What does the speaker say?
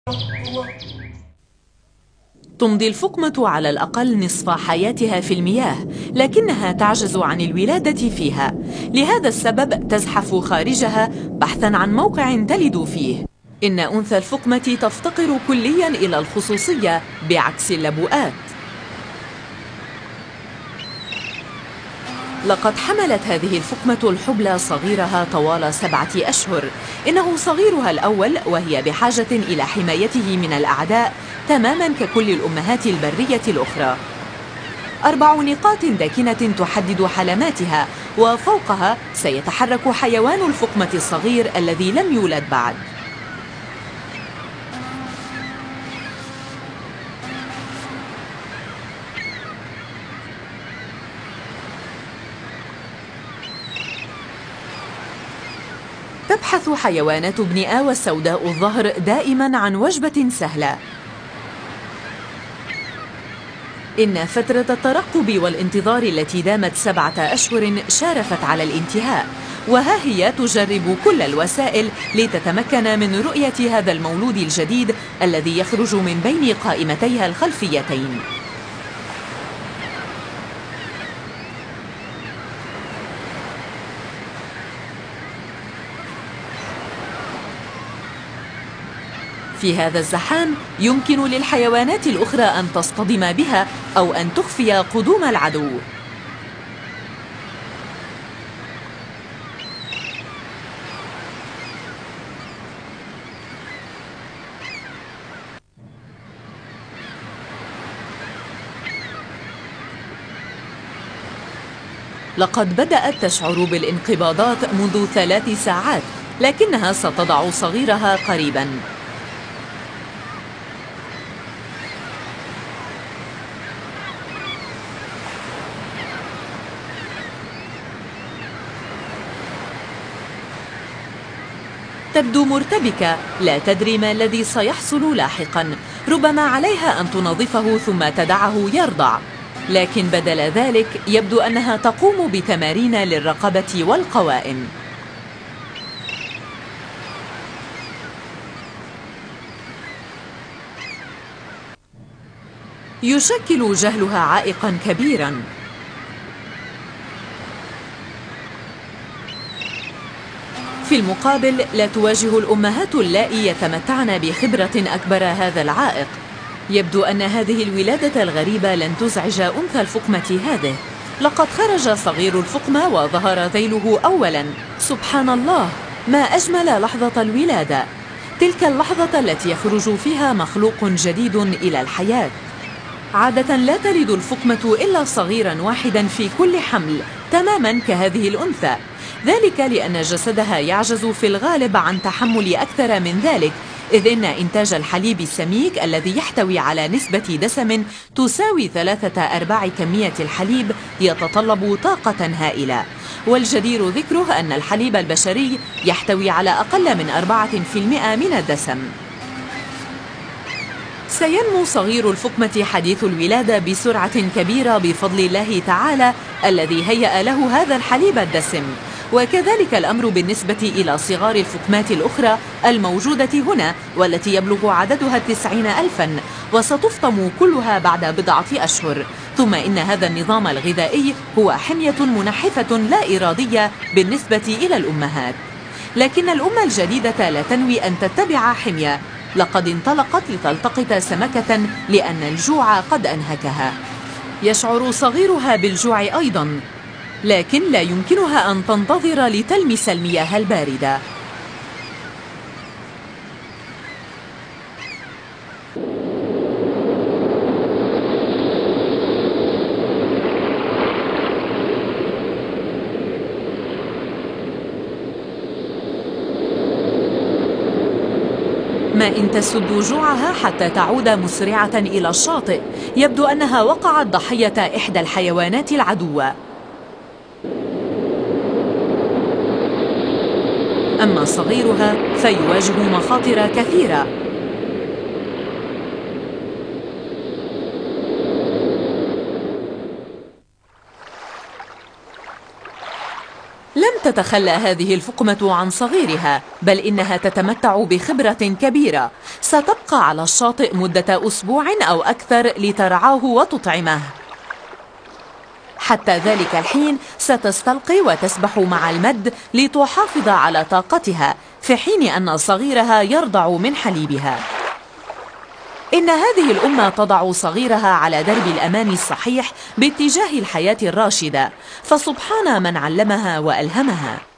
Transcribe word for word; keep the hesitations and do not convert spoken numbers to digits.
تمضي الفقمة على الأقل نصف حياتها في المياه، لكنها تعجز عن الولادة فيها. لهذا السبب تزحف خارجها بحثا عن موقع تلد فيه. إن أنثى الفقمة تفتقر كليا إلى الخصوصية بعكس اللبؤات. لقد حملت هذه الفقمة الحبلى صغيرها طوال سبعة أشهر. إنه صغيرها الأول، وهي بحاجة إلى حمايته من الأعداء تماما ككل الأمهات البرية الأخرى. أربع نقاط داكنة تحدد حلماتها، وفوقها سيتحرك حيوان الفقمة الصغير الذي لم يولد بعد. تبحث حيوانات ابن آوى السوداء الظهر دائما عن وجبة سهلة. إن فترة الترقب والانتظار التي دامت سبعة أشهر شارفت على الانتهاء، وها هي تجرب كل الوسائل لتتمكن من رؤية هذا المولود الجديد الذي يخرج من بين قائمتيها الخلفيتين. في هذا الزحام يمكن للحيوانات الأخرى أن تصطدم بها أو أن تخفي قدوم العدو. لقد بدأت تشعر بالانقباضات منذ ثلاث ساعات، لكنها ستضع صغيرها قريباً. تبدو مرتبكة، لا تدري ما الذي سيحصل لاحقا. ربما عليها أن تنظفه ثم تدعه يرضع، لكن بدل ذلك يبدو أنها تقوم بتمارين للرقبة والقوائم. يشكل جهلها عائقا كبيرا. في المقابل لا تواجه الأمهات اللائي يتمتعن بخبرة أكبر هذا العائق. يبدو أن هذه الولادة الغريبة لن تزعج أنثى الفقمة هذه. لقد خرج صغير الفقمة وظهر ذيله أولا. سبحان الله، ما أجمل لحظة الولادة، تلك اللحظة التي يخرج فيها مخلوق جديد إلى الحياة. عادة لا تلد الفقمة إلا صغيرا واحدا في كل حمل، تماما كهذه الأنثى، ذلك لأن جسدها يعجز في الغالب عن تحمل أكثر من ذلك، إذ إن إنتاج الحليب السميك الذي يحتوي على نسبة دسم تساوي ثلاثة أرباع كمية الحليب يتطلب طاقة هائلة. والجدير ذكره أن الحليب البشري يحتوي على أقل من أربعة في المئة من الدسم. سينمو صغير الفقمة حديث الولادة بسرعة كبيرة بفضل الله تعالى الذي هيأ له هذا الحليب الدسم. وكذلك الأمر بالنسبة إلى صغار الفقمات الأخرى الموجودة هنا، والتي يبلغ عددها التسعين ألفا، وستفطم كلها بعد بضعة أشهر. ثم إن هذا النظام الغذائي هو حمية منحفة لا إرادية بالنسبة إلى الأمهات. لكن الأم الجديدة لا تنوي أن تتبع حمية. لقد انطلقت لتلتقط سمكة لأن الجوع قد أنهكها. يشعر صغيرها بالجوع أيضا، لكن لا يمكنها أن تنتظر لتلمس المياه الباردة. ما إن تسد جوعها حتى تعود مسرعة إلى الشاطئ. يبدو أنها وقعت ضحية إحدى الحيوانات العدوة. أما صغيرها فيواجه مخاطر كثيرة. لم تتخلى هذه الفقمة عن صغيرها، بل إنها تتمتع بخبرة كبيرة. ستبقى على الشاطئ مدة أسبوع أو أكثر لترعاه وتطعمه. حتى ذلك الحين ستستلقي وتسبح مع المد لتحافظ على طاقتها، في حين أن صغيرها يرضع من حليبها. إن هذه الأم تضع صغيرها على درب الأمان الصحيح باتجاه الحياة الراشدة، فسبحان من علمها وألهمها.